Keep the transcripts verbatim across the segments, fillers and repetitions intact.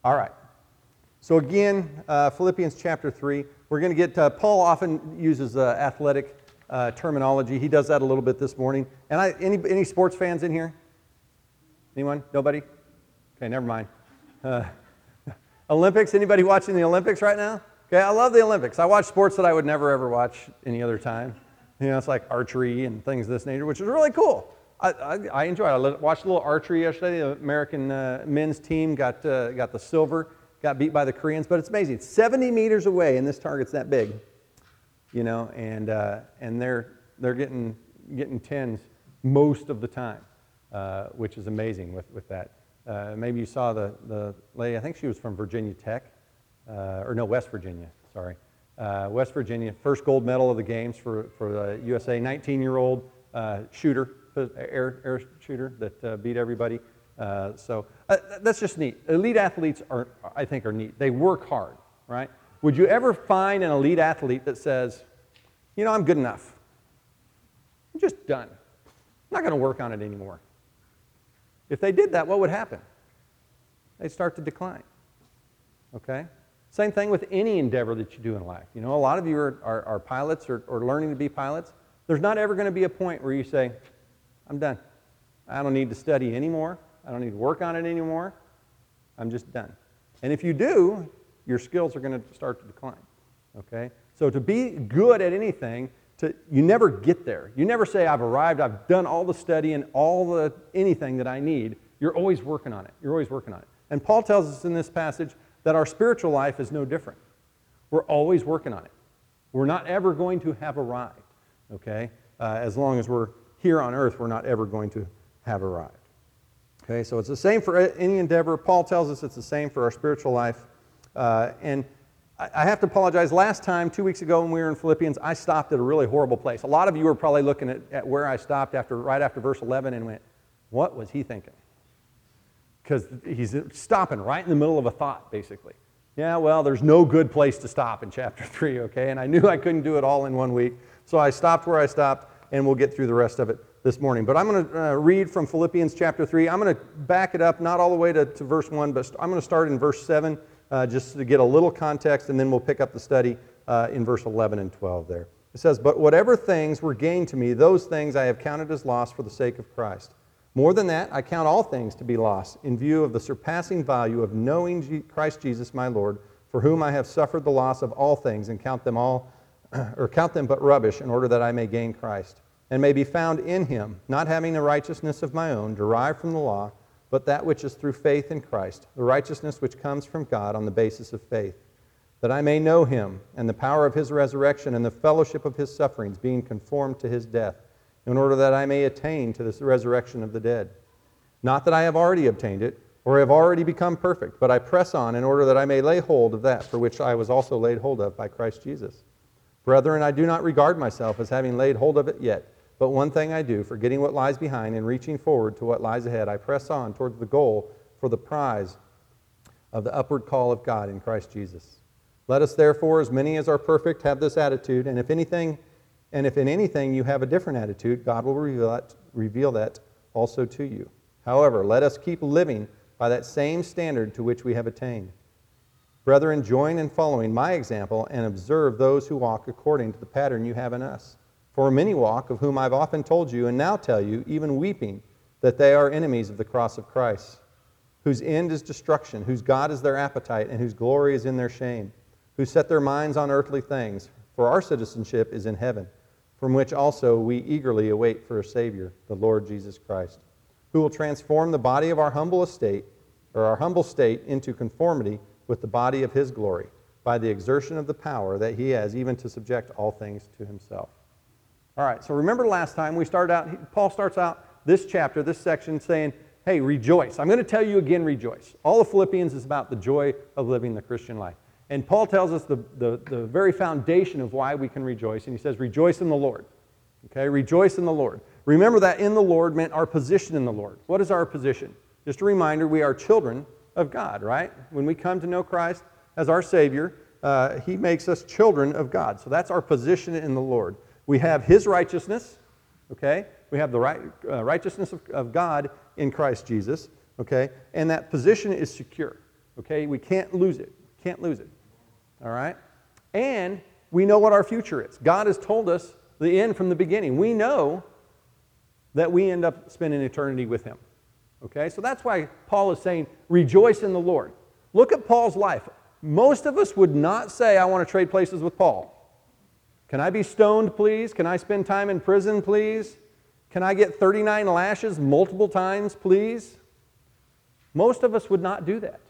All right. So again, uh, Philippians chapter three. We're going to get, uh, Paul often uses uh, athletic uh, terminology. He does that a little bit this morning. And I, any, any sports fans in here? Anyone? Nobody? Okay, never mind. Uh, Olympics, anybody watching the Olympics right now? Okay, I love the Olympics. I watch sports that I would never ever watch any other time. You know, it's like archery and things of this nature, which is really cool. I, I, I enjoy it. I watched a little archery yesterday. The American uh, men's team got, uh, got the silver. Got beat by the Koreans, but it's amazing. It's seventy meters away, and this target's that big, you know, and uh, and they're they're getting getting tens most of the time, uh, which is amazing with with that. Uh, maybe you saw the the lady. I think she was from Virginia Tech, uh, or no, West Virginia. Sorry, uh, West Virginia. First gold medal of the games for for the U S A. nineteen-year-old uh, shooter, air air shooter that uh, beat everybody. Uh, so uh, that's just neat. Elite athletes are, I think, are neat. They work hard, right? Would you ever find an elite athlete that says, you know, I'm good enough. I'm just done. I'm not going to work on it anymore. If they did that, what would happen? They'd start to decline, okay? Same thing with any endeavor that you do in life. You know, a lot of you are, are, are pilots or, or learning to be pilots. There's not ever going to be a point where you say, I'm done. I don't need to study anymore. I don't need to work on it anymore. I'm just done. And if you do, your skills are going to start to decline, okay? So to be good at anything, to, you never get there. You never say, I've arrived, I've done all the study and all the anything that I need. You're always working on it. You're always working on it. And Paul tells us in this passage that our spiritual life is no different. We're always working on it. We're not ever going to have arrived, okay? Uh, as long as we're here on earth, we're not ever going to have arrived. Okay, so it's the same for any endeavor. Paul tells us it's the same for our spiritual life. Uh, and I, I have to apologize. Last time, two weeks ago when we were in Philippians, I stopped at a really horrible place. A lot of you were probably looking at, at where I stopped after, right after verse eleven and went, what was he thinking? Because he's stopping right in the middle of a thought, basically. Yeah, well, there's no good place to stop in chapter three, okay? And I knew I couldn't do it all in one week. So I stopped where I stopped, and we'll get through the rest of it this morning. But I'm going to uh, read from Philippians chapter three. I'm going to back it up, not all the way to, to verse one, but I'm going to start in verse seven, uh, just to get a little context, and then we'll pick up the study uh, in verse eleven and twelve there. It says, but whatever things were gained to me, those things I have counted as loss for the sake of Christ. More than that, I count all things to be loss in view of the surpassing value of knowing G- Christ Jesus my Lord, for whom I have suffered the loss of all things, and count them all, or count them but rubbish, in order that I may gain Christ, and may be found in him, not having a righteousness of my own, derived from the law, but that which is through faith in Christ, the righteousness which comes from God on the basis of faith, that I may know him, and the power of his resurrection, and the fellowship of his sufferings, being conformed to his death, in order that I may attain to this resurrection of the dead. Not that I have already obtained it, or have already become perfect, but I press on in order that I may lay hold of that for which I was also laid hold of by Christ Jesus. Brethren, I do not regard myself as having laid hold of it yet, but one thing I do, forgetting what lies behind and reaching forward to what lies ahead, I press on towards the goal for the prize of the upward call of God in Christ Jesus. Let us therefore, as many as are perfect, have this attitude, and if anything, and if in anything you have a different attitude, God will reveal that, reveal that also to you. However, let us keep living by that same standard to which we have attained. Brethren, join in following my example and observe those who walk according to the pattern you have in us. For many walk, of whom I've often told you, and now tell you, even weeping, that they are enemies of the cross of Christ, whose end is destruction, whose God is their appetite, and whose glory is in their shame, who set their minds on earthly things. For our citizenship is in heaven, from which also we eagerly await for a Savior, the Lord Jesus Christ, who will transform the body of our humble estate, or our humble state, into conformity with the body of his glory, by the exertion of the power that he has, even to subject all things to himself. All right, so remember last time we started out, Paul starts out this chapter, this section, saying, hey, rejoice. I'm going to tell you again, rejoice. All of Philippians is about the joy of living the Christian life. And Paul tells us the, the, the very foundation of why we can rejoice, and he says, rejoice in the Lord. Okay, rejoice in the Lord. Remember that in the Lord meant our position in the Lord. What is our position? Just a reminder, we are children of God, right? When we come to know Christ as our Savior, uh, he makes us children of God. So that's our position in the Lord. We have his righteousness, okay? We have the right, uh, righteousness of, of God in Christ Jesus, okay? And that position is secure. Okay, we can't lose it. Can't lose it. All right? And we know what our future is. God has told us the end from the beginning. We know that we end up spending eternity with him. Okay, so that's why Paul is saying, rejoice in the Lord. Look at Paul's life. Most of us would not say, I want to trade places with Paul. Can I be stoned, please? Can I spend time in prison, please? Can I get thirty-nine lashes multiple times, please? Most of us would not do that.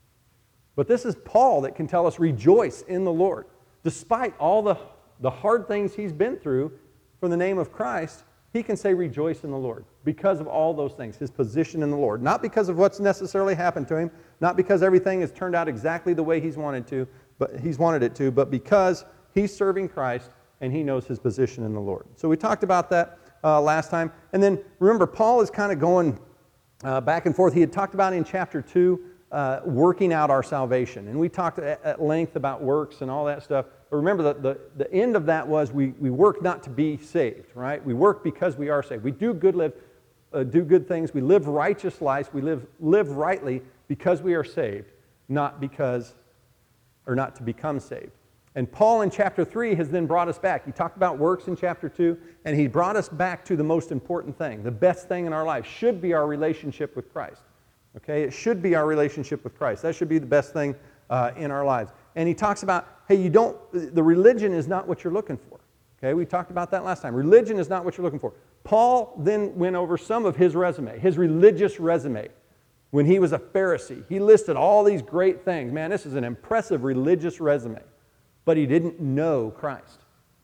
But this is Paul that can tell us, rejoice in the Lord. Despite all the, the hard things he's been through for the name of Christ, he can say rejoice in the Lord because of all those things, his position in the Lord. Not because of what's necessarily happened to him, not because everything has turned out exactly the way he's wanted to, but he's wanted it to, but because he's serving Christ and he knows his position in the Lord. So we talked about that uh, last time. And then remember, Paul is kind of going uh, back and forth. He had talked about in chapter two, uh, working out our salvation. And we talked at, at length about works and all that stuff. But remember, that the, the end of that was we, we work not to be saved, right? We work because we are saved. We do good, live, uh, do good things. We live righteous lives. We live, live rightly because we are saved, not because, or not to become saved. And Paul in chapter three has then brought us back. He talked about works in chapter two, and he brought us back to the most important thing. The best thing in our life should be our relationship with Christ. Okay? It should be our relationship with Christ. That should be the best thing uh, in our lives. And he talks about, hey, you don't, the religion is not what you're looking for. Okay, we talked about that last time. Religion is not what you're looking for. Paul then went over some of his resume, his religious resume. When he was a Pharisee, he listed all these great things. Man, this is an impressive religious resume. But he didn't know Christ.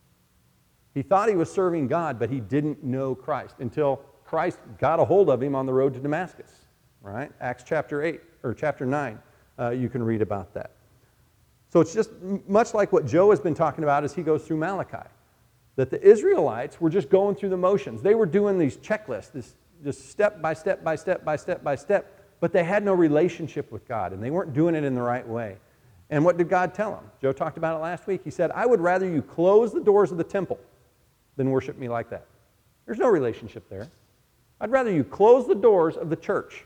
He thought he was serving God, but he didn't know Christ until Christ got a hold of him on the road to Damascus. Right? Acts chapter eight, or chapter nine, uh, you can read about that. So it's just much like what Joe has been talking about as he goes through Malachi. That the Israelites were just going through the motions. They were doing these checklists, this just step by step by step by step by step, but they had no relationship with God, and they weren't doing it in the right way. And what did God tell them? Joe talked about it last week. He said, I would rather you close the doors of the temple than worship me like that. There's no relationship there. I'd rather you close the doors of the church.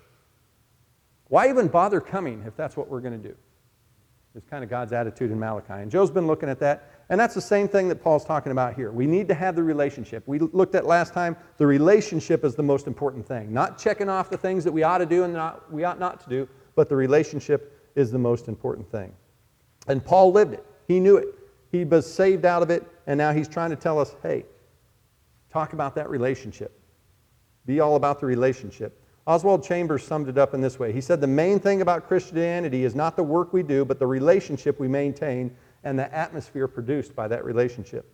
Why even bother coming if that's what we're going to do? It's kind of God's attitude in Malachi. And Joe's been looking at that. And that's the same thing that Paul's talking about here. We need to have the relationship. We looked at last time, the relationship is the most important thing. Not checking off the things that we ought to do and not, we ought not to do, but the relationship is the most important thing. And Paul lived it. He knew it. He was saved out of it, and now he's trying to tell us, hey, talk about that relationship. Be all about the relationship. Oswald Chambers summed it up in this way. He said, the main thing about Christianity is not the work we do, but the relationship we maintain and the atmosphere produced by that relationship.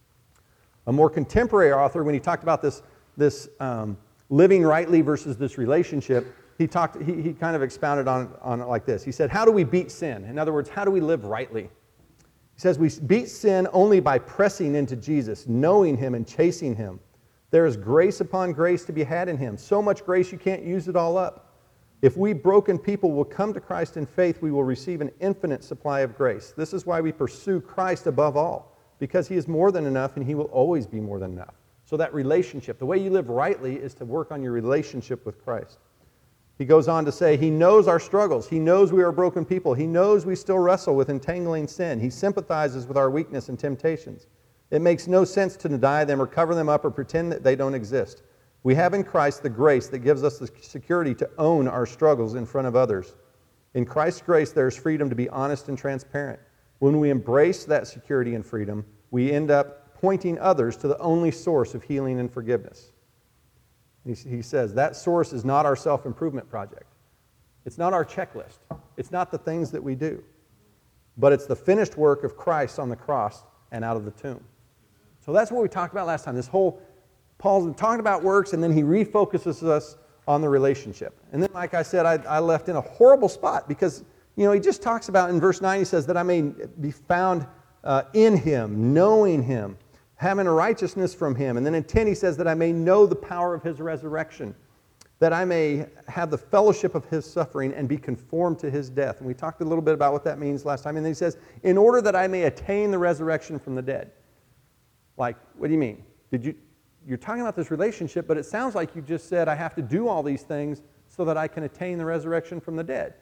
A more contemporary author, when he talked about this, this um, living rightly versus this relationship, he talked. He, he kind of expounded on, on it like this. He said, how do we beat sin? In other words, how do we live rightly? He says, we beat sin only by pressing into Jesus, knowing him and chasing him. There is grace upon grace to be had in him. So much grace you can't use it all up. If we broken people will come to Christ in faith, we will receive an infinite supply of grace. This is why we pursue Christ above all, because he is more than enough and he will always be more than enough. So that relationship, the way you live rightly is to work on your relationship with Christ. He goes on to say, he knows our struggles. He knows we are broken people. He knows we still wrestle with entangling sin. He sympathizes with our weakness and temptations. It makes no sense to deny them or cover them up or pretend that they don't exist. We have in Christ the grace that gives us the security to own our struggles in front of others. In Christ's grace, there is freedom to be honest and transparent. When we embrace that security and freedom, we end up pointing others to the only source of healing and forgiveness. He, he says, that source is not our self-improvement project. It's not our checklist. It's not the things that we do. But it's the finished work of Christ on the cross and out of the tomb. So that's what we talked about last time. This whole, Paul's talking about works, and then he refocuses us on the relationship. And then, like I said, I, I left in a horrible spot because, you know, he just talks about in verse nine, he says that I may be found uh, in him, knowing him, having a righteousness from him. And then in ten, he says that I may know the power of his resurrection, that I may have the fellowship of his suffering and be conformed to his death. And we talked a little bit about what that means last time. And then he says, in order that I may attain the resurrection from the dead. Like, what do you mean? Did you, you're talking about this relationship, but it sounds like you just said I have to do all these things so that I can attain the resurrection from the dead.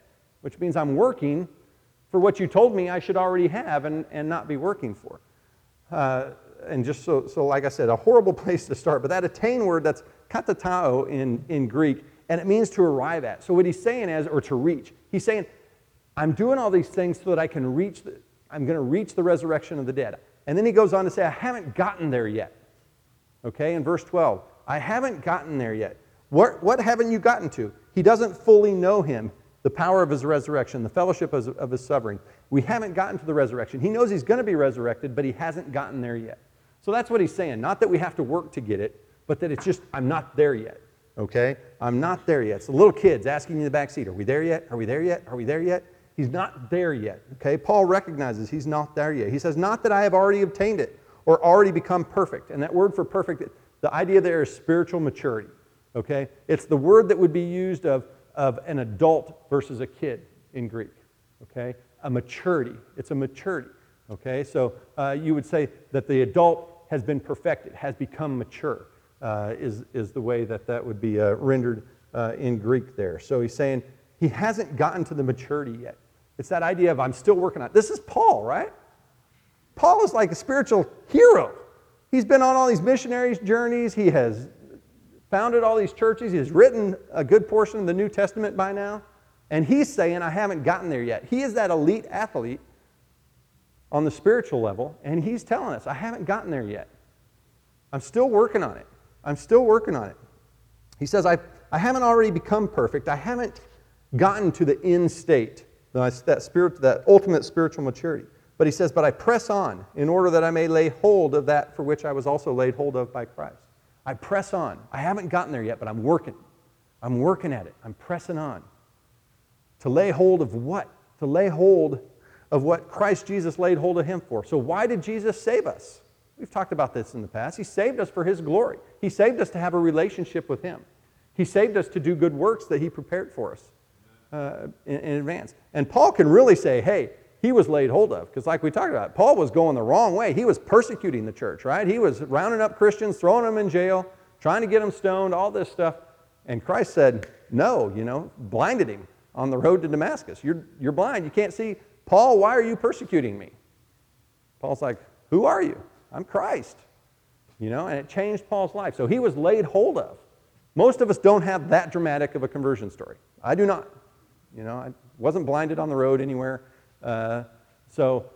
which means I'm working for what you told me I should already have and, and not be working for. Uh, and just so, so, like I said, a horrible place to start. But that attain word, that's katatao in, in Greek, and it means to arrive at. So what he's saying is, or to reach, he's saying, I'm doing all these things so that I can reach, the, I'm going to reach the resurrection of the dead. And then he goes on to say, I haven't gotten there yet. Okay, in verse twelve, I haven't gotten there yet. What, what haven't you gotten to? He doesn't fully know him, the power of his resurrection, the fellowship of, of his suffering. We haven't gotten to the resurrection. He knows he's going to be resurrected, but he hasn't gotten there yet. So that's what he's saying. Not that we have to work to get it, but that it's just, I'm not there yet. Okay? I'm not there yet. It's the little kids asking you in the back seat, are we there yet? Are we there yet? Are we there yet? He's not there yet. Okay? Paul recognizes he's not there yet. He says, not that I have already obtained it or already become perfect. And that word for perfect, the idea there is spiritual maturity. Okay? It's the word that would be used of, of an adult versus a kid in Greek. Okay? A maturity. It's a maturity. Okay? So uh, you would say that the adult has been perfected, has become mature, uh, is, is the way that that would be uh, rendered uh, in Greek there. So he's saying he hasn't gotten to the maturity yet. It's that idea of I'm still working on it. This is Paul, right? Paul is like a spiritual hero. He's been on all these missionary journeys. He has founded all these churches. He has written a good portion of the New Testament by now. And he's saying, I haven't gotten there yet. He is that elite athlete on the spiritual level, and he's telling us, I haven't gotten there yet. I'm still working on it. I'm still working on it. He says, I, I haven't already become perfect. I haven't gotten to the end state, that, spirit, that ultimate spiritual maturity. But he says, but I press on in order that I may lay hold of that for which I was also laid hold of by Christ. I press on. I haven't gotten there yet, but I'm working. I'm working at it. I'm pressing on. To lay hold of what? To lay hold of what Christ Jesus laid hold of him for. So why did Jesus save us? We've talked about this in the past. He saved us for his glory. He saved us to have a relationship with him. He saved us to do good works that he prepared for us uh, in, in advance. And Paul can really say, hey, he was laid hold of. Because like we talked about, Paul was going the wrong way. He was persecuting the church, right? He was rounding up Christians, throwing them in jail, trying to get them stoned, all this stuff. And Christ said, no, you know, blinded him on the road to Damascus. You're, you're blind. You can't see. Paul, why are you persecuting me? Paul's like, who are you? I'm Christ. You know, and it changed Paul's life. So he was laid hold of. Most of us don't have that dramatic of a conversion story. I do not. You know, I wasn't blinded on the road anywhere. Uh, so,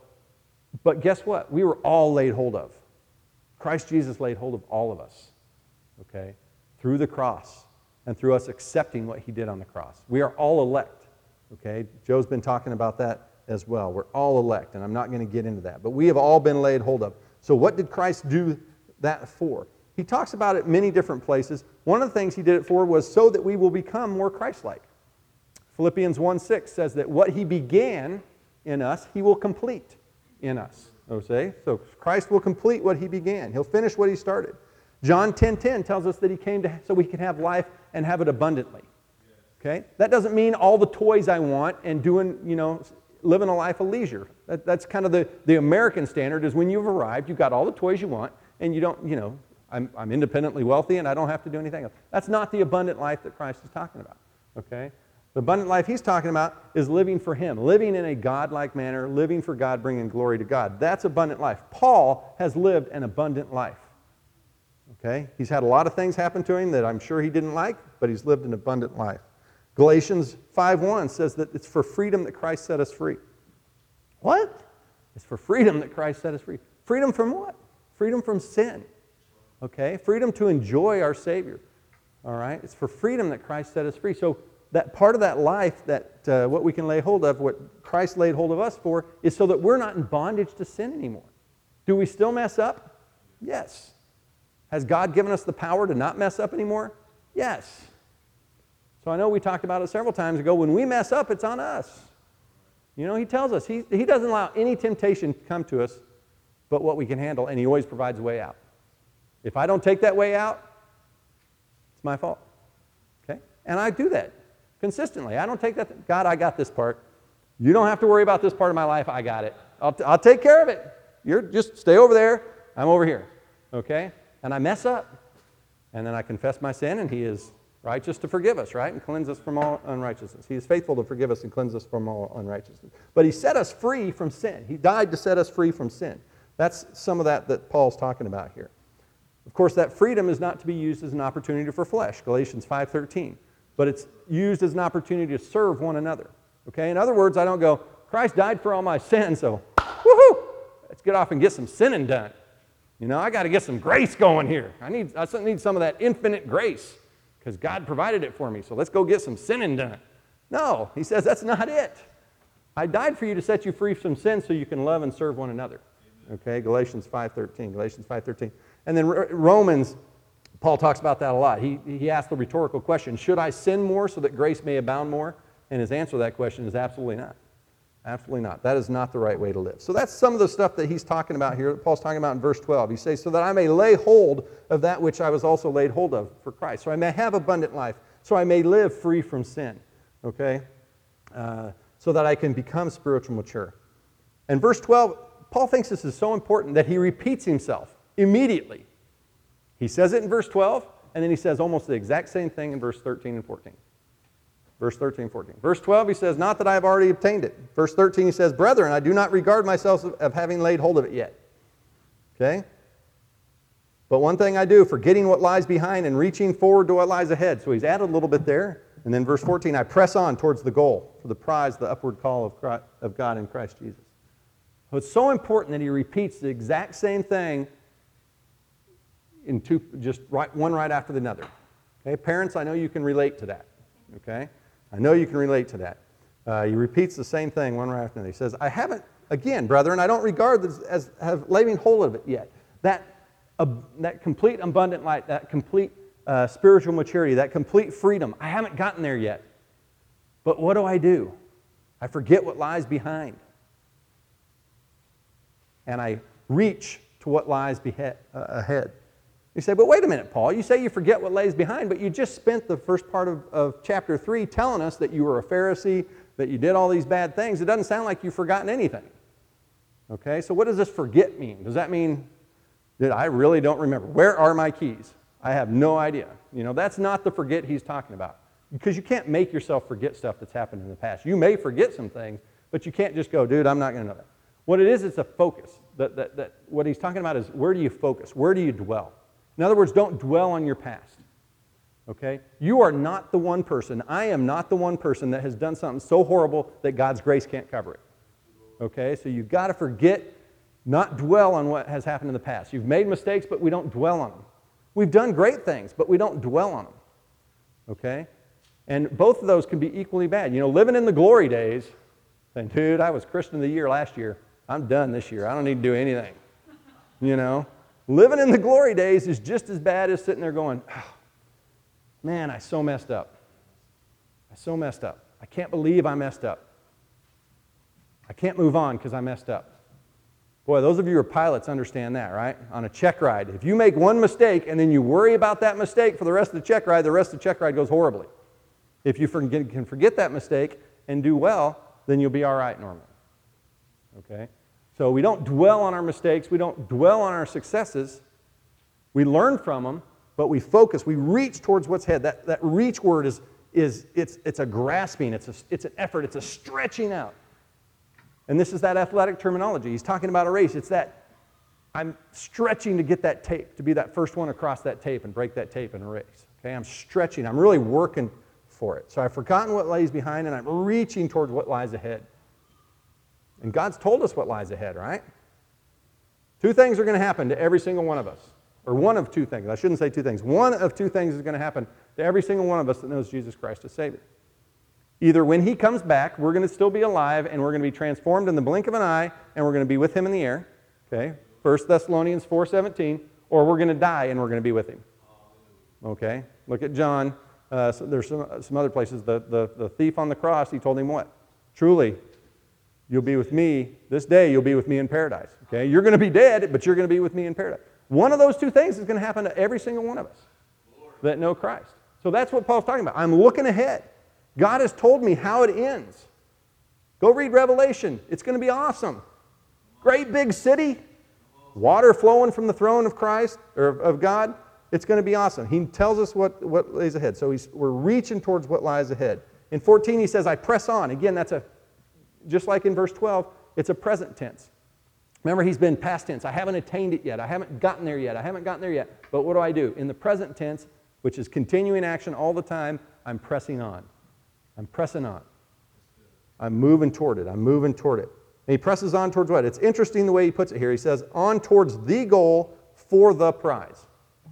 but guess what? We were all laid hold of. Christ Jesus laid hold of all of us, okay, through the cross and through us accepting what he did on the cross. We are all elect, okay? Joe's been talking about that as well. We're all elect, and I'm not going to get into that. But we have all been laid hold of. So what did Christ do that for? He talks about it many different places. One of the things he did it for was so that we will become more Christ-like. Philippians one six says that what he began in us, he will complete in us. Okay? So Christ will complete what he began. He'll finish what he started. John ten ten tells us that he came to so we can have life and have it abundantly. Okay? That doesn't mean all the toys I want and doing, you know, living a life of leisure. That, that's kind of the, the American standard is when you've arrived, you've got all the toys you want, and you don't, you know, I'm, I'm independently wealthy and I don't have to do anything else. That's not the abundant life that Christ is talking about, okay? The abundant life he's talking about is living for him, living in a God-like manner, living for God, bringing glory to God. That's abundant life. Paul has lived an abundant life, okay? He's had a lot of things happen to him that I'm sure he didn't like, but he's lived an abundant life. Galatians five one says that it's for freedom that Christ set us free. What? It's for freedom that Christ set us free. Freedom from what? Freedom from sin. Okay? Freedom to enjoy our Savior. All right? It's for freedom that Christ set us free. So that part of that life, that uh, what we can lay hold of, what Christ laid hold of us for, is so that we're not in bondage to sin anymore. Do we still mess up? Yes. Has God given us the power to not mess up anymore? Yes. So I know we talked about it several times ago. When we mess up, it's on us. You know, he tells us, he, he doesn't allow any temptation to come to us but what we can handle, and he always provides a way out. If I don't take that way out, it's my fault. Okay? And I do that consistently. I don't take that, God, I got this part. You don't have to worry about this part of my life. I got it. I'll, t- I'll take care of it. You're just stay over there. I'm over here. Okay? And I mess up. And then I confess my sin, and he is righteous to forgive us, right? And cleanse us from all unrighteousness. He is faithful to forgive us and cleanse us from all unrighteousness. But he set us free from sin. He died to set us free from sin. That's some of that that Paul's talking about here. Of course, that freedom is not to be used as an opportunity for flesh, Galatians five thirteen. But it's used as an opportunity to serve one another. Okay? In other words, I don't go, Christ died for all my sins, so woohoo! Let's get off and get some sinning done. You know, I got to get some grace going here. I need, I need some of that infinite grace because God provided it for me. So let's go get some sinning done. No, he says that's not it. I died for you to set you free from sin so you can love and serve one another. Okay, Galatians five thirteen. Galatians five thirteen. And then Romans, Paul talks about that a lot. He, he asked the rhetorical question, should I sin more so that grace may abound more? And his answer to that question is absolutely not. Absolutely not. That is not the right way to live. So that's some of the stuff that he's talking about here, that Paul's talking about in verse twelve. He says, so that I may lay hold of that which I was also laid hold of for Christ. So I may have abundant life. So I may live free from sin. Okay? Uh, so that I can become spiritually mature. And verse twelve, Paul thinks this is so important that he repeats himself immediately. He says it in verse twelve, and then he says almost the exact same thing in verse thirteen and fourteen. Verse thirteen and fourteen. Verse twelve, he says, not that I have already obtained it. Verse thirteen, he says, brethren, I do not regard myself of having laid hold of it yet. Okay? But one thing I do, forgetting what lies behind and reaching forward to what lies ahead. So he's added a little bit there. And then verse fourteen, I press on towards the goal for the prize, the upward call of, Christ, of God in Christ Jesus. So it's so important that he repeats the exact same thing in two, just right, one right after the other. Okay, parents, I know you can relate to that. Okay? I know you can relate to that. Uh, he repeats the same thing one right after another. He says, I haven't, again, brethren, I don't regard this as have laying hold of it yet. That, uh, that complete abundant light, that complete uh, spiritual maturity, that complete freedom, I haven't gotten there yet. But what do I do? I forget what lies behind. And I reach to what lies behe- uh, ahead. You say, but wait a minute, Paul. You say you forget what lays behind, but you just spent the first part of, of chapter three telling us that you were a Pharisee, that you did all these bad things. It doesn't sound like you've forgotten anything. Okay, so what does this forget mean? Does that mean that I really don't remember? Where are my keys? I have no idea. You know, that's not the forget he's talking about. Because you can't make yourself forget stuff that's happened in the past. You may forget some things, but you can't just go, dude, I'm not going to know that. What it is, it's a focus. That, that, that, what he's talking about is where do you focus? Where do you dwell? In other words, don't dwell on your past. Okay? You are not the one person, I am not the one person that has done something so horrible that God's grace can't cover it. Okay? So you've got to forget, not dwell on what has happened in the past. You've made mistakes, but we don't dwell on them. We've done great things, but we don't dwell on them. Okay? And both of those can be equally bad. You know, living in the glory days, saying, dude, I was Christian of the year last year. I'm done this year. I don't need to do anything. You know? Living in the glory days is just as bad as sitting there going, oh, man, I so messed up. I so messed up. I can't believe I messed up. I can't move on because I messed up. Boy, those of you who are pilots understand that, right? On a check ride, if you make one mistake and then you worry about that mistake for the rest of the check ride, the rest of the check ride goes horribly. If you forget, can forget that mistake and do well, then you'll be all right normally. Okay? So we don't dwell on our mistakes. We don't dwell on our successes. We learn from them, but we focus. We reach towards what's ahead. That, that reach word is, is it's, it's a grasping. It's, a, it's an effort. It's a stretching out. And this is that athletic terminology. He's talking about a race. It's that I'm stretching to get that tape, to be that first one across that tape and break that tape in a race. Okay, I'm stretching. I'm really working for it. So I've forgotten what lays behind, and I'm reaching towards what lies ahead. And God's told us what lies ahead, right? Two things are going to happen to every single one of us. Or one of two things. I shouldn't say two things. One of two things is going to happen to every single one of us that knows Jesus Christ as Savior. Either when He comes back, we're going to still be alive, and we're going to be transformed in the blink of an eye, and we're going to be with Him in the air. Okay? First Thessalonians four seventeen. Or we're going to die, and we're going to be with Him. Okay? Look at John. Uh, so there's some, some other places. The, the, the thief on the cross, he told him what? Truly, you'll be with me, this day you'll be with me in paradise. Okay? You're going to be dead, but you're going to be with me in paradise. One of those two things is going to happen to every single one of us that know Christ. So that's what Paul's talking about. I'm looking ahead. God has told me how it ends. Go read Revelation. It's going to be awesome. Great big city, water flowing from the throne of Christ, or of God, It's going to be awesome. He tells us what, what lays ahead. So he's, we're reaching towards what lies ahead. In fourteen, he says, I press on. Again, that's a, just like in verse twelve, it's a present tense. Remember, he's been past tense. I haven't attained it yet. I haven't gotten there yet. I haven't gotten there yet. But what do I do? In the present tense, which is continuing action all the time, I'm pressing on. I'm pressing on. I'm moving toward it. I'm moving toward it. And he presses on towards what? It's interesting the way he puts it here. He says, on towards the goal for the prize.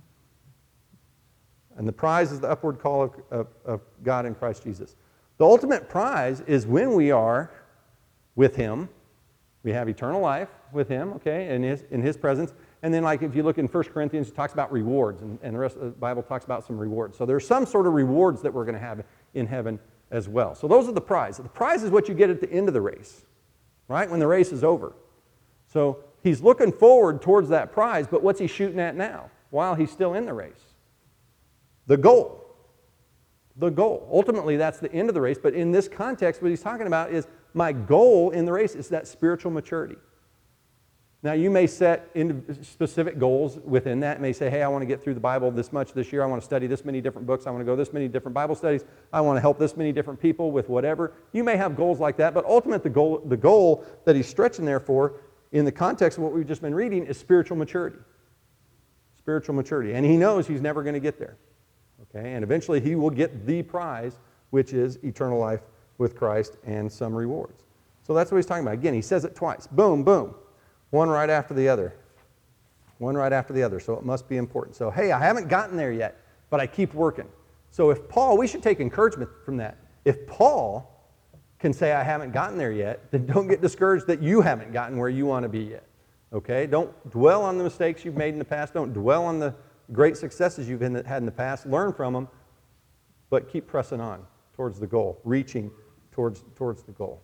And the prize is the upward call of, of, of God in Christ Jesus. The ultimate prize is when we are with him. We have eternal life with him, okay, in his, in his presence. And then, like, if you look in First Corinthians, it talks about rewards, and, and the rest of the Bible talks about some rewards. So there's some sort of rewards that we're going to have in heaven as well. So those are the prize. The prize is what you get at the end of the race, right, when the race is over. So he's looking forward towards that prize, but what's he shooting at now while he's still in the race? The goal. The goal. Ultimately, that's the end of the race, but in this context, what he's talking about is my goal in the race is that spiritual maturity. Now, you may set specific goals within that. You may say, hey, I want to get through the Bible this much this year. I want to study this many different books. I want to go this many different Bible studies. I want to help this many different people with whatever. You may have goals like that, but ultimately the goal, the goal that he's stretching there for in the context of what we've just been reading is spiritual maturity. Spiritual maturity. And he knows he's never going to get there. Okay? And eventually he will get the prize, which is eternal life with Christ and some rewards. So that's what he's talking about. Again, he says it twice. Boom, boom. One right after the other. One right after the other. So it must be important. So, hey, I haven't gotten there yet, but I keep working. So if Paul, we should take encouragement from that. If Paul can say, I haven't gotten there yet, then don't get discouraged that you haven't gotten where you want to be yet. Okay? Don't dwell on the mistakes you've made in the past. Don't dwell on the great successes you've had in the past. Learn from them, but keep pressing on towards the goal, reaching towards, towards the goal.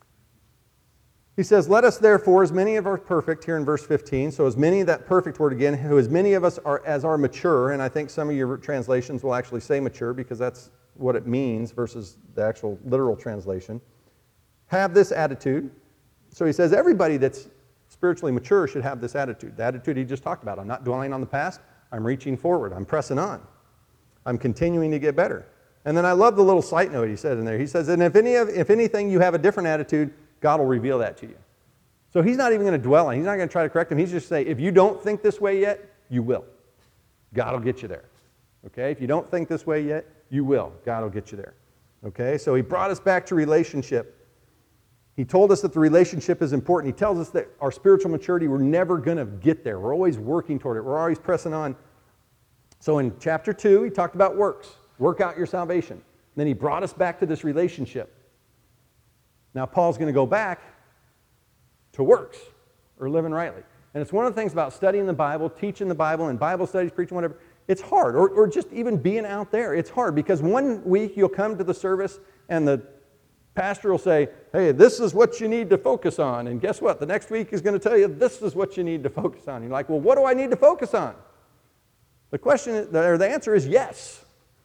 He says, let us therefore, as many of are perfect, here in verse fifteen, so as many, that perfect word again, who as many of us are as are mature, and I think some of your translations will actually say mature because that's what it means versus the actual literal translation, have this attitude. So he says everybody that's spiritually mature should have this attitude. The attitude he just talked about. I'm not dwelling on the past. I'm reaching forward. I'm pressing on. I'm continuing to get better. And then I love the little side note he said in there. He says, and if any of, if anything you have a different attitude, God will reveal that to you. So he's not even going to dwell on it. He's not going to try to correct him. He's just saying, if you don't think this way yet, you will. God will get you there. Okay? If you don't think this way yet, you will. God will get you there. Okay? So he brought us back to relationship. He told us that the relationship is important. He tells us that our spiritual maturity, we're never going to get there. We're always working toward it. We're always pressing on. So in chapter two, he talked about works. Work out your salvation. And then he brought us back to this relationship. Now, Paul's going to go back to works, or living rightly. And it's one of the things about studying the Bible, teaching the Bible, and Bible studies, preaching, whatever. It's hard, or, or just even being out there. It's hard because one week you'll come to the service and the pastor will say, hey, this is what you need to focus on. And guess what? The next week he's going to tell you, this is what you need to focus on. You're like, well, what do I need to focus on? The question, or the answer is yes.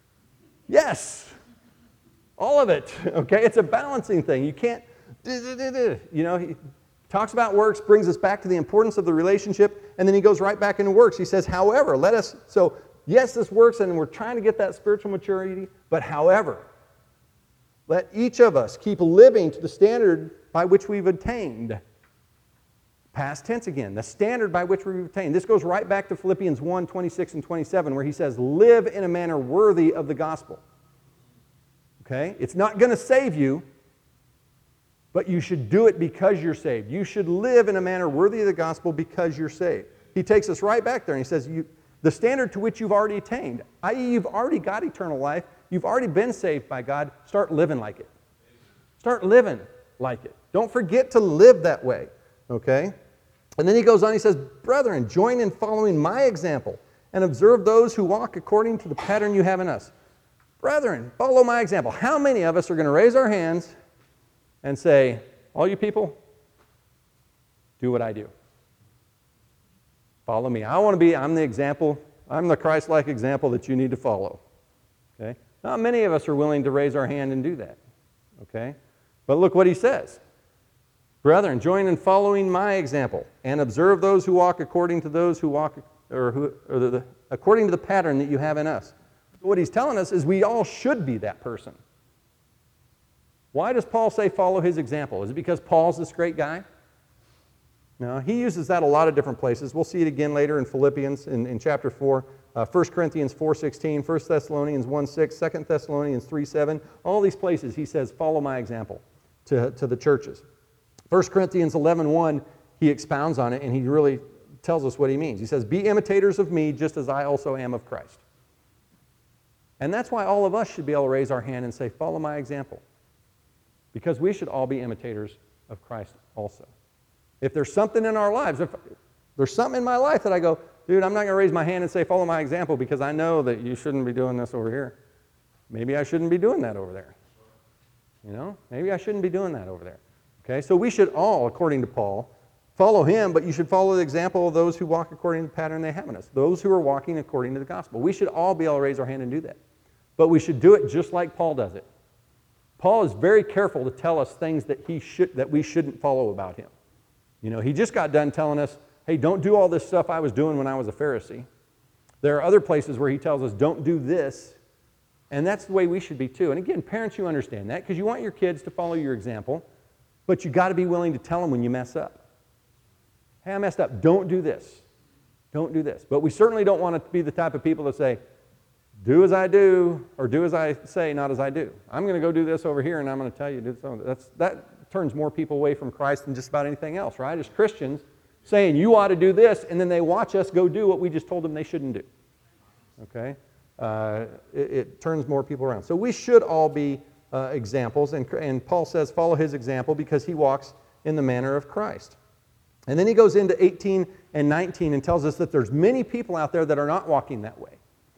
Yes. All of it, okay? It's a balancing thing. You can't, you know, he talks about works, brings us back to the importance of the relationship, and then he goes right back into works. He says, however, let us, so yes, this works, and we're trying to get that spiritual maturity, but however, let each of us keep living to the standard by which we've attained. Past tense again, the standard by which we've attained. This goes right back to Philippians one, twenty-six and twenty-seven, where he says, live in a manner worthy of the gospel. Okay? It's not going to save you, but you should do it because you're saved. You should live in a manner worthy of the gospel because you're saved. He takes us right back there and he says, you, the standard to which you've already attained, that is you've already got eternal life, you've already been saved by God, start living like it. Start living like it. Don't forget to live that way. Okay? And then he goes on, he says, brethren, join in following my example and observe those who walk according to the pattern you have in us. Brethren, follow my example. How many of us are going to raise our hands and say, all you people, do what I do. Follow me. I want to be, I'm the example, I'm the Christ-like example that you need to follow. Okay? Not many of us are willing to raise our hand and do that. Okay? But look what he says. Brethren, join in following my example and observe those who walk according to those who walk, or who, or the, according to the pattern that you have in us. What he's telling us is we all should be that person. Why does Paul say follow his example? Is it because Paul's this great guy? No, he uses that a lot of different places. We'll see it again later in Philippians in, in chapter four, uh, First Corinthians four sixteen, First Thessalonians one six, Second Thessalonians three seven. All these places he says, follow my example to, to the churches. First Corinthians eleven one, he expounds on it and he really tells us what he means. He says, be imitators of me just as I also am of Christ. And that's why all of us should be able to raise our hand and say, follow my example. Because we should all be imitators of Christ also. If there's something in our lives, if there's something in my life that I go, dude, I'm not going to raise my hand and say, follow my example because I know that you shouldn't be doing this over here. Maybe I shouldn't be doing that over there. You know, maybe I shouldn't be doing that over there. Okay, so we should all, according to Paul, follow him, but you should follow the example of those who walk according to the pattern they have in us, those who are walking according to the gospel. We should all be able to raise our hand and do that. But we should do it just like Paul does it. Paul is very careful to tell us things that he should that we shouldn't follow about him. You know, he just got done telling us, hey, don't do all this stuff I was doing when I was a Pharisee. There are other places where he tells us, don't do this. And that's the way we should be too. And again, parents, you understand that because you want your kids to follow your example, but you got to be willing to tell them when you mess up. Hey, I messed up. Don't do this. Don't do this. But we certainly don't want to be the type of people that say, do as I do, or do as I say, not as I do. I'm going to go do this over here, and I'm going to tell you to do something. That's, that turns more people away from Christ than just about anything else, right? As Christians, saying you ought to do this, and then they watch us go do what we just told them they shouldn't do. Okay? Uh, it, it turns more people around. So we should all be uh, examples, and, and Paul says follow his example because he walks in the manner of Christ. And then he goes into eighteen and nineteen and tells us that there's many people out there that are not walking that way.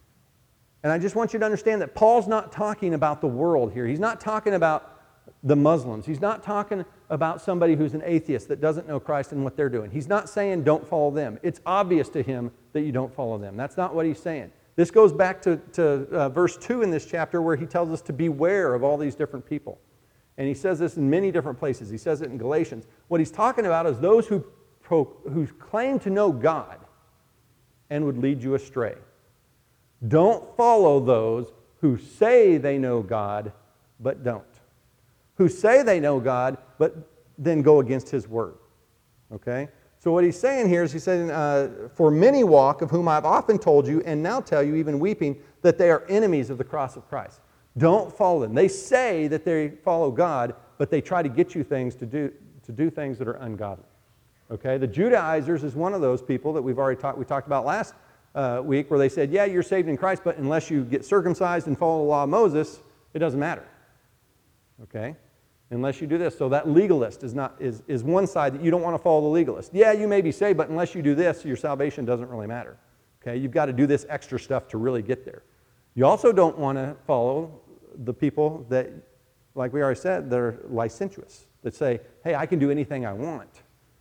And I just want you to understand that Paul's not talking about the world here. He's not talking about the Muslims. He's not talking about somebody who's an atheist that doesn't know Christ and what they're doing. He's not saying don't follow them. It's obvious to him that you don't follow them. That's not what he's saying. This goes back to, to uh, verse two in this chapter where he tells us to beware of all these different people. And he says this in many different places. He says it in Galatians. What he's talking about is those who, pro, who claim to know God and would lead you astray. Don't follow those who say they know God, but don't. Who say they know God, but then go against his word. Okay? So what he's saying here is he's saying, uh, for many walk, of whom I've often told you, and now tell you, even weeping, that they are enemies of the cross of Christ. Don't follow them. They say that they follow God, but they try to get you things to do, to do things that are ungodly. Okay? The Judaizers is one of those people that we've already talked, we talked about last Uh, week where they said, yeah, you're saved in Christ, but unless you get circumcised and follow the law of Moses, it doesn't matter. Okay? Unless you do this. So that legalist is not is, is one side that you don't want to follow the legalist. Yeah, you may be saved, but unless you do this, your salvation doesn't really matter. Okay? You've got to do this extra stuff to really get there. You also don't want to follow the people that, like we already said, they're licentious, that say, hey, I can do anything I want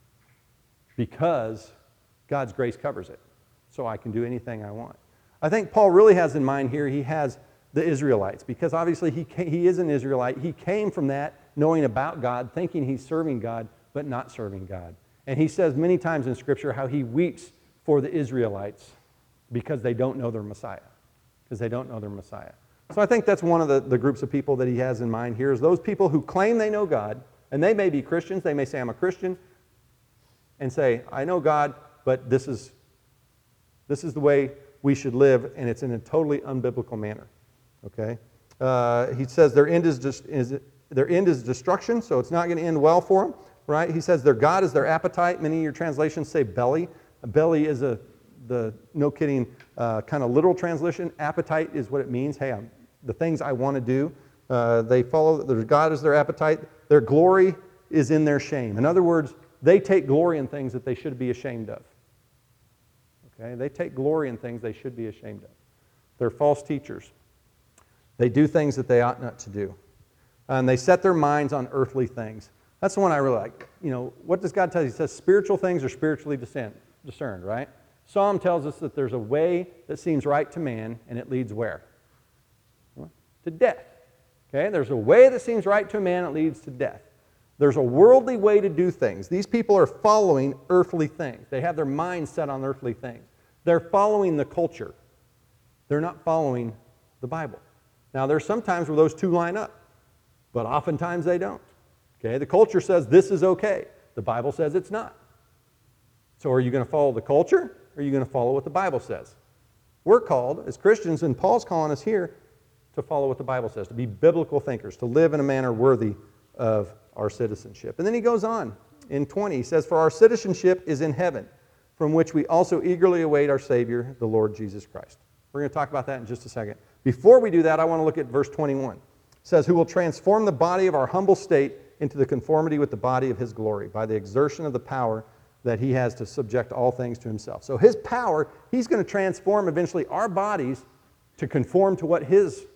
because God's grace covers it. So I can do anything I want. I think Paul really has in mind here, he has the Israelites, because obviously he, came, he is an Israelite. He came from that knowing about God, thinking he's serving God, but not serving God. And he says many times in Scripture how he weeps for the Israelites because they don't know their Messiah, because they don't know their Messiah. So I think that's one of the, the groups of people that he has in mind here is those people who claim they know God, and they may be Christians, they may say, I'm a Christian, and say, I know God, but this is This is the way we should live, and it's in a totally unbiblical manner. Okay? Uh, he says their end is, just, is their end is destruction, so it's not going to end well for them. Right? He says their God is their appetite. Many of your translations say belly. A belly is a the no kidding uh, kind of literal translation. Appetite is what it means. Hey, I'm, the things I want to do. Uh, they follow. Their God is their appetite. Their glory is in their shame. In other words, they take glory in things that they should be ashamed of. Okay? They take glory in things they should be ashamed of. They're false teachers. They do things that they ought not to do. And they set their minds on earthly things. That's the one I really like. You know, what does God tell you? He says spiritual things are spiritually discerned, right? Psalm tells us that there's a way that seems right to man, and it leads where? Well, to death. Okay? There's a way that seems right to a man, it leads to death. There's a worldly way to do things. These people are following earthly things. They have their minds set on earthly things. They're following the culture. they're not following the Bible. Now, there's some times where those two line up, but oftentimes they don't. Okay, the culture says this is okay. The Bible says it's not. So are you going to follow the culture, or are you going to follow what the Bible says? We're called, as Christians, and Paul's calling us here, to follow what the Bible says, to be biblical thinkers, to live in a manner worthy of our citizenship. And then he goes on in twenty. He says, "For our citizenship is in heaven, from which we also eagerly await our Savior, the Lord Jesus Christ." We're going to talk about that in just a second. Before we do that, I want to look at verse twenty-one. It says, "Who will transform the body of our humble state into the conformity with the body of his glory, by the exertion of the power that he has to subject all things to himself." So his power, he's going to transform eventually our bodies to conform to what his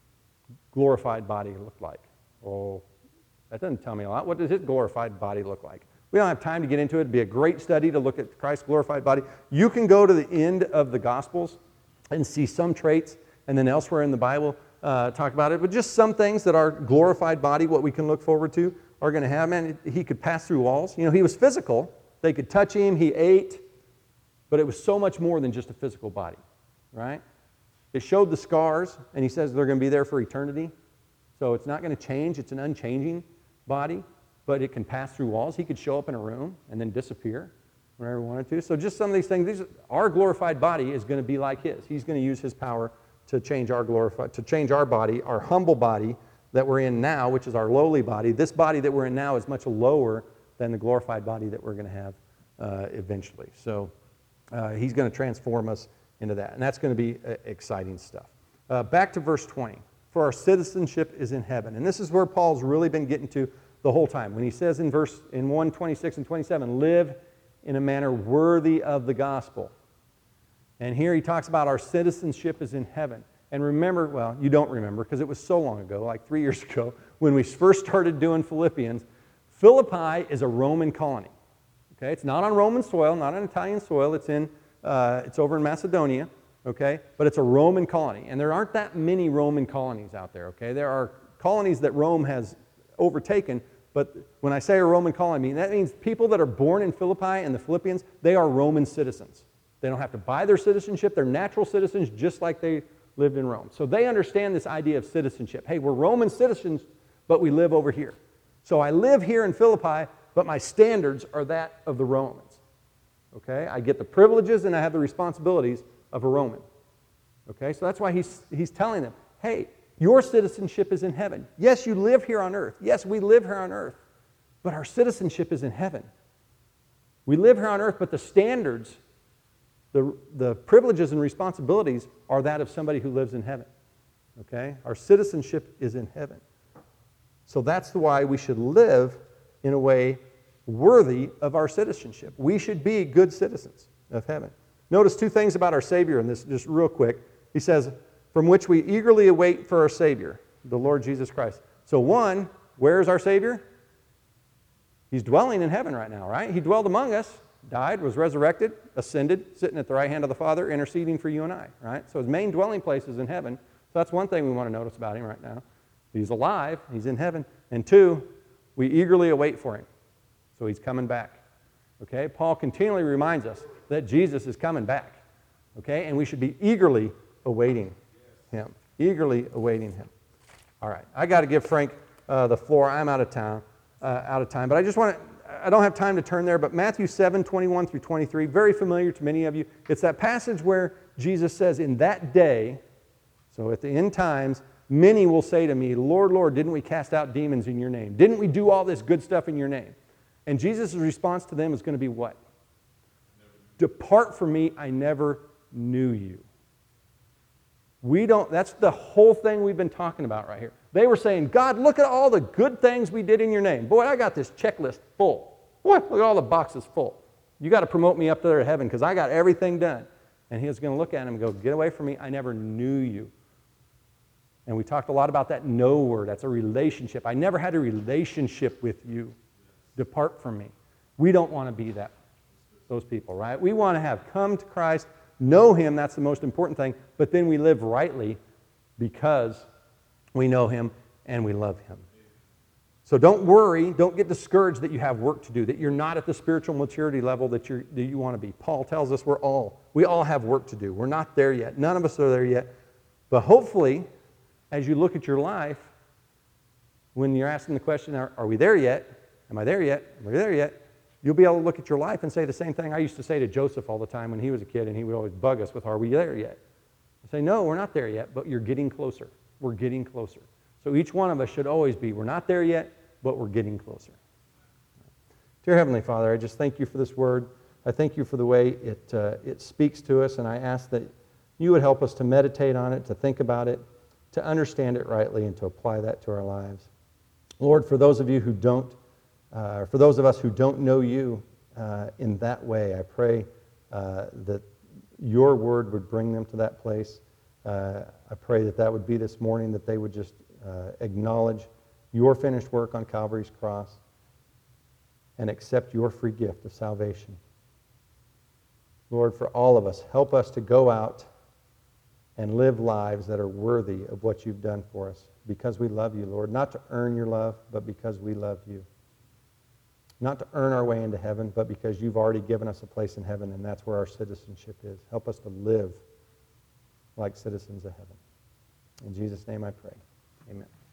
glorified body looked like. Oh, that doesn't tell me a lot. What does his glorified body look like? We don't have time to get into it. It'd be a great study to look at Christ's glorified body. You can go to the end of the Gospels and see some traits, and then elsewhere in the Bible uh, talk about it. But just some things that our glorified body, what we can look forward to, are going to have. Man, he could pass through walls. You know, he was physical. They could touch him. He ate. But it was so much more than just a physical body, right? It showed the scars, and he says they're going to be there for eternity. So it's not going to change. It's an unchanging body, but it can pass through walls. He could show up in a room and then disappear whenever he wanted to. So just some of these things. These, our glorified body is going to be like his. He's going to use his power to change our glorified, to change our body, our humble body that we're in now, which is our lowly body. This body that we're in now is much lower than the glorified body that we're going to have uh, eventually. So uh, he's going to transform us into that. And that's going to be uh, exciting stuff. Uh, back to verse twenty. "For our citizenship is in heaven." And this is where Paul's really been getting to the whole time. When he says in verse in one twenty-six and twenty-seven, "Live in a manner worthy of the gospel." And here he talks about our citizenship is in heaven. And remember, well, you don't remember because it was so long ago, like three years ago, when we first started doing Philippians. Philippi is a Roman colony. Okay, it's not on Roman soil, not on Italian soil. It's in Uh, it's over in Macedonia, okay? But it's a Roman colony. And there aren't that many Roman colonies out there, okay? There are colonies that Rome has overtaken, but when I say a Roman colony, that means people that are born in Philippi and the Philippians, they are Roman citizens. They don't have to buy their citizenship. They're natural citizens just like they lived in Rome. So they understand this idea of citizenship. Hey, we're Roman citizens, but we live over here. So I live here in Philippi, but my standards are that of the Romans. Okay, I get the privileges and I have the responsibilities of a Roman. Okay, so that's why he's, he's telling them, hey, your citizenship is in heaven. Yes, you live here on earth. Yes, we live here on earth, but our citizenship is in heaven. We live here on earth, but the standards, the, the privileges and responsibilities are that of somebody who lives in heaven. Okay, our citizenship is in heaven. So that's why we should live in a way worthy of our citizenship. We should be good citizens of heaven. Notice two things about our Savior in this, just real quick. He says, "From which we eagerly await for our Savior, the Lord Jesus Christ." So one, where is our Savior? He's dwelling in heaven right now, right? He dwelled among us, died, was resurrected, ascended, sitting at the right hand of the Father, interceding for you and I, right? So his main dwelling place is in heaven. So that's one thing we want to notice about him right now. He's alive, he's in heaven. And two, we eagerly await for him. So he's coming back. Okay? Paul continually reminds us that Jesus is coming back. Okay? And we should be eagerly awaiting him. Eagerly awaiting him. All right. I got to give Frank uh, the floor. I'm out of town, uh, out of time. But I just want to, I don't have time to turn there, but Matthew seven, twenty-one through twenty-three, very familiar to many of you. It's that passage where Jesus says, in that day, so at the end times, many will say to me, Lord, Lord, didn't we cast out demons in your name? Didn't we do all this good stuff in your name? And Jesus' response to them is going to be what? Depart from me, I never knew you. We don't, that's the whole thing we've been talking about right here. They were saying, God, look at all the good things we did in your name. Boy, I got this checklist full. Boy, look at all the boxes full. You got to promote me up there to heaven because I got everything done. And he was going to look at him and go, get away from me, I never knew you. And we talked a lot about that know word. That's a relationship. I never had a relationship with you. Depart from me. We don't want to be that, those people, right? We want to have come to Christ, know him, that's the most important thing, but then we live rightly because we know him and we love him. So don't worry, don't get discouraged that you have work to do, that you're not at the spiritual maturity level that, you're, that you want to be. Paul tells us we're all, we all have work to do. We're not there yet. None of us are there yet. But hopefully, as you look at your life, when you're asking the question, are, are we there yet? Am I there yet? Am I there yet? You'll be able to look at your life and say the same thing I used to say to Joseph all the time when he was a kid, and he would always bug us with, are we there yet? I say, no, we're not there yet, but you're getting closer. We're getting closer. So each one of us should always be, we're not there yet, but we're getting closer. Dear Heavenly Father, I just thank you for this word. I thank you for the way it, uh, it speaks to us, and I ask that you would help us to meditate on it, to think about it, to understand it rightly, and to apply that to our lives. Lord, for those of you who don't, uh, for those of us who don't know you uh, in that way, I pray uh, that your word would bring them to that place. Uh, I pray that that would be this morning, that they would just uh, acknowledge your finished work on Calvary's cross and accept your free gift of salvation. Lord, for all of us, help us to go out and live lives that are worthy of what you've done for us because we love you, Lord. Not to earn your love, but because we love you. Not to earn our way into heaven, but because you've already given us a place in heaven, and that's where our citizenship is. Help us to live like citizens of heaven. In Jesus' name I pray. Amen.